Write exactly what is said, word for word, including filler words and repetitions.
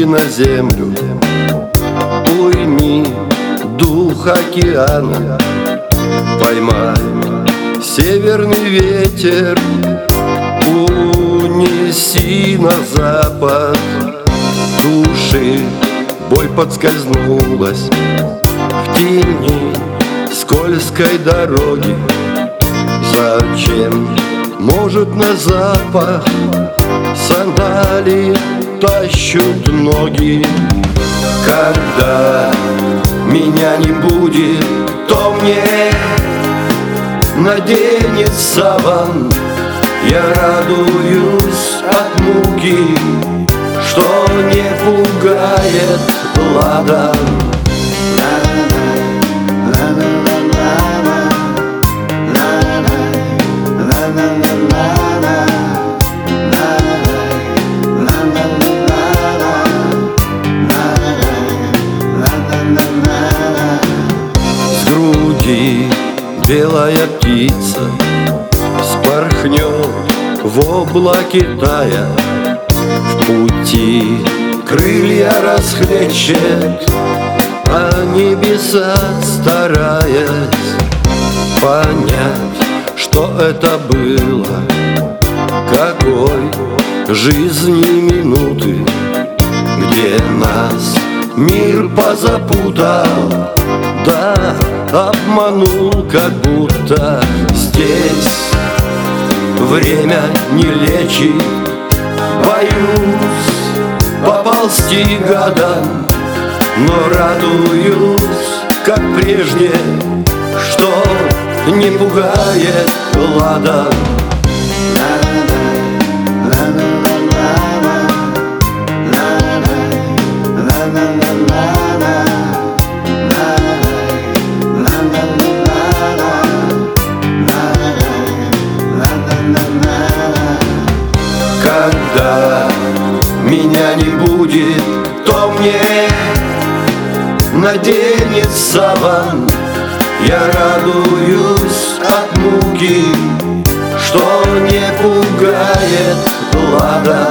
на землю, уйми дух океана, поймай северный ветер, унеси на запад души. Боль подскользнулась в тени скользкой дороги. Зачем? Может, на запах сандалии тащут ноги. Когда меня не будет, то мне наденет саван. Я радуюсь от муки, что не пугает ладан. С груди белая птица спорхнет в облаке тая, в пути крылья расхлещет, а небеса стараясь понять, что это было, какой жизни минуты, где нас мир позапутал, да обманул, как будто здесь время не лечит. Боюсь поползти годам, но радуюсь, как прежде, что не пугает ладан. Когда меня не будет, то мне наденет саван. Я радуюсь от муки, что не пугает ладан.